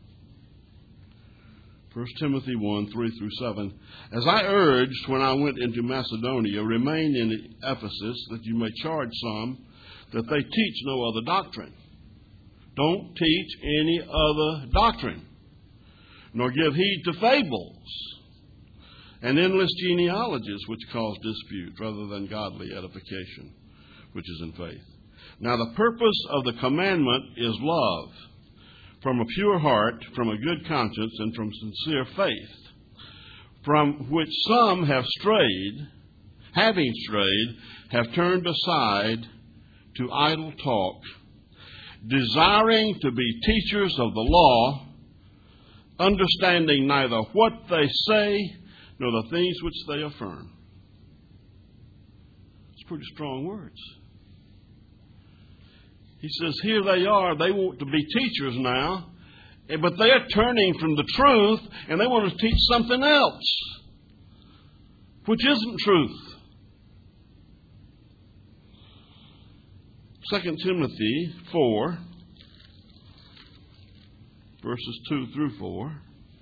First Timothy one, three through seven. As I urged when I went into Macedonia, remain in Ephesus, that you may charge some that they teach no other doctrine. Don't teach any other doctrine, nor give heed to fables and endless genealogies which cause dispute, rather than godly edification, which is in faith. Now the purpose of the commandment is love, from a pure heart, from a good conscience, and from sincere faith, from which some have strayed, having strayed, have turned aside to idle talk, desiring to be teachers of the law, understanding neither what they say nor the things which they affirm. It's pretty strong words. He says, here they are, they want to be teachers now, but they're turning from the truth and they want to teach something else, which isn't truth. Second Timothy four, verses two through four.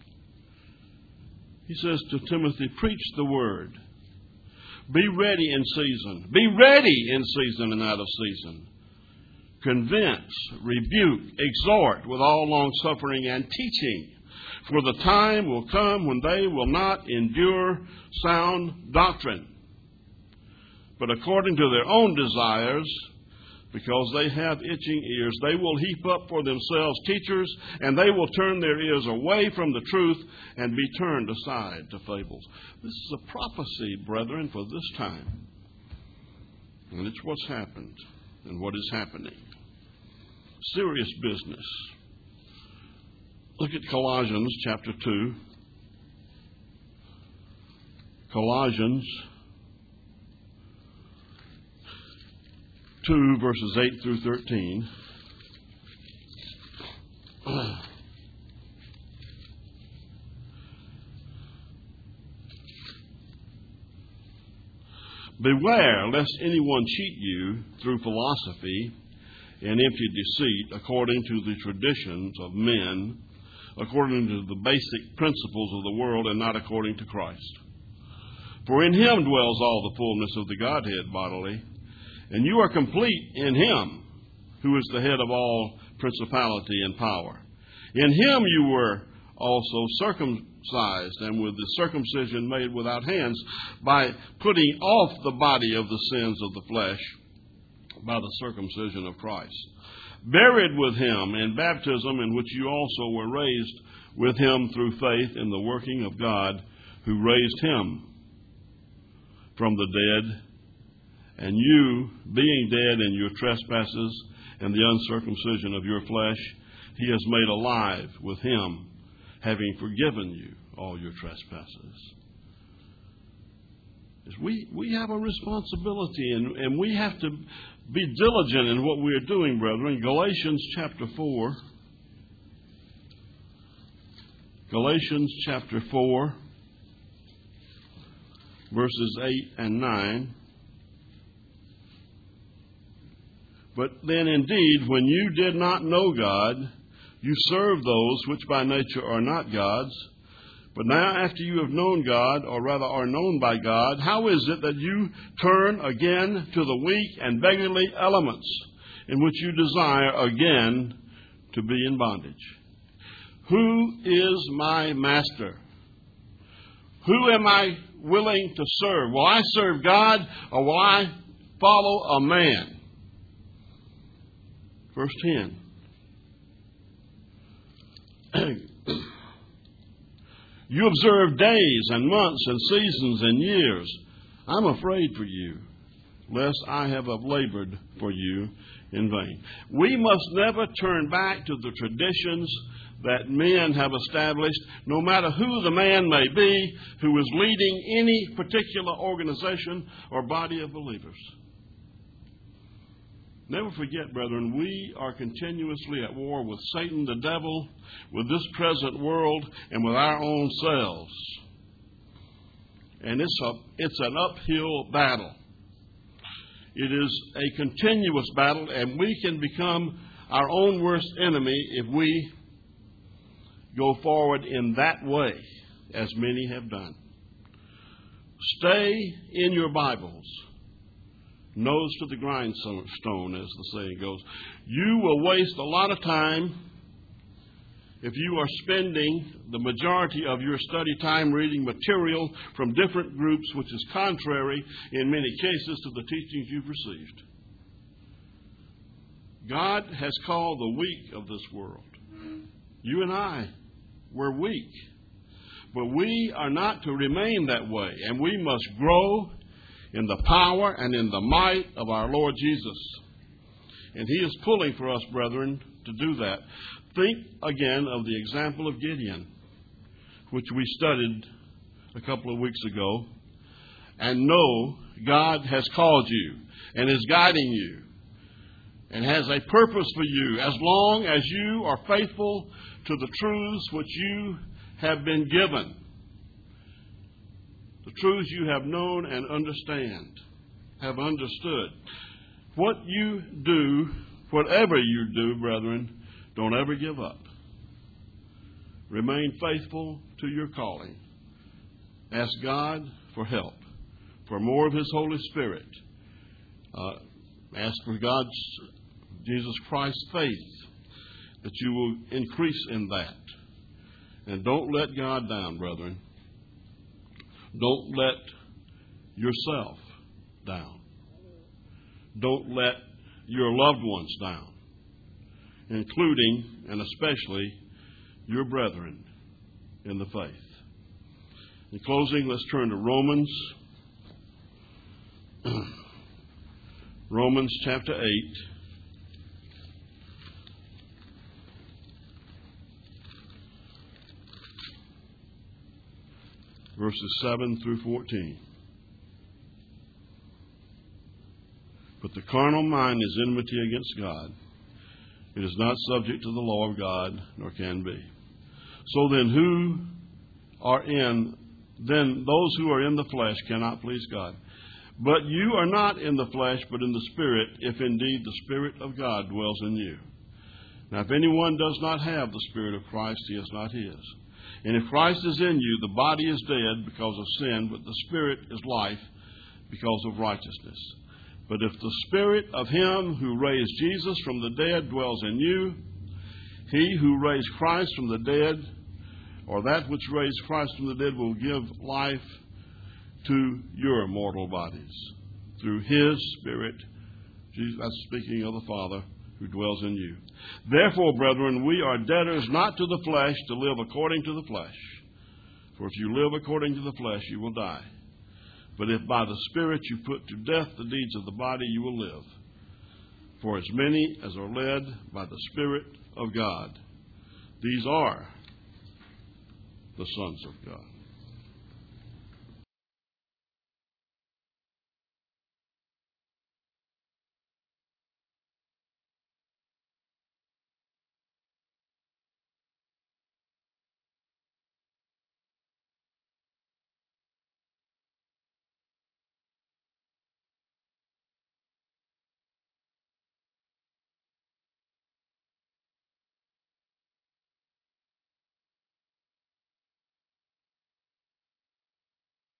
He says to Timothy, preach the word. Be ready in season. Be ready in season and out of season. Convince, rebuke, exhort with all longsuffering and teaching. For the time will come when they will not endure sound doctrine, but according to their own desires, because they have itching ears, they will heap up for themselves teachers, and they will turn their ears away from the truth and be turned aside to fables. This is a prophecy, brethren, for this time. And it's what's happened and what is happening. Serious business. Look at Colossians chapter two. Colossians two, verses eight through thirteen. Beware lest anyone cheat you through philosophy and empty deceit, according to the traditions of men, according to the basic principles of the world, and not according to Christ. For in him dwells all the fullness of the Godhead bodily, and you are complete in him, who is the head of all principality and power. In him you were also circumcised, and with the circumcision made without hands, by putting off the body of the sins of the flesh by the circumcision of Christ. Buried with him in baptism, in which you also were raised with him through faith in the working of God, who raised him from the dead. And you, being dead in your trespasses and the uncircumcision of your flesh, he has made alive with him, having forgiven you all your trespasses. We, we have a responsibility, and, and we have to be diligent in what we are doing, brethren. Galatians chapter four. Galatians chapter four, verses eight and nine. But then indeed, when you did not know God, you served those which by nature are not gods. But now after you have known God, or rather are known by God, how is it that you turn again to the weak and beggarly elements in which you desire again to be in bondage? Who is my master? Who am I willing to serve? Will I serve God, or will I follow a man? Verse ten. You observe days and months and seasons and years. I'm afraid for you, lest I have labored for you in vain. We must never turn back to the traditions that men have established, no matter who the man may be who is leading any particular organization or body of believers. Never forget, brethren, we are continuously at war with Satan, the devil, with this present world, and with our own selves. And it's a, it's an uphill battle. It is a continuous battle, and we can become our own worst enemy if we go forward in that way, as many have done. Stay in your Bibles, nose to the grindstone, as the saying goes. You will waste a lot of time if you are spending the majority of your study time reading material from different groups, which is contrary in many cases to the teachings you've received. God has called the weak of this world. You and I, we're weak. But we are not to remain that way, and we must grow in the power and in the might of our Lord Jesus. And He is pulling for us, brethren, to do that. Think again of the example of Gideon, which we studied a couple of weeks ago, and know God has called you and is guiding you and has a purpose for you as long as you are faithful to the truths which you have been given, the truths you have known and understand, have understood. What you do, whatever you do, brethren, don't ever give up. Remain faithful to your calling. Ask God for help, for more of His Holy Spirit. Uh, ask for God's, Jesus Christ's faith, that you will increase in that. And don't let God down, brethren. Don't let yourself down. Don't let your loved ones down, including and especially your brethren in the faith. In closing, let's turn to Romans. Romans chapter eight. Verses seven through fourteen. But the carnal mind is enmity against God. It is not subject to the law of God, nor can be. So then who are in, then those who are in the flesh cannot please God. But you are not in the flesh, but in the Spirit, if indeed the Spirit of God dwells in you. Now if anyone does not have the Spirit of Christ, he is not his. And if Christ is in you, the body is dead because of sin, but the Spirit is life because of righteousness. But if the Spirit of Him who raised Jesus from the dead dwells in you, He who raised Christ from the dead, or that which raised Christ from the dead, will give life to your mortal bodies through His Spirit. Jesus, that's speaking of the Father who dwells in you. Therefore, brethren, we are debtors not to the flesh to live according to the flesh. For if you live according to the flesh, you will die. But if by the Spirit you put to death the deeds of the body, you will live. For as many as are led by the Spirit of God, these are the sons of God.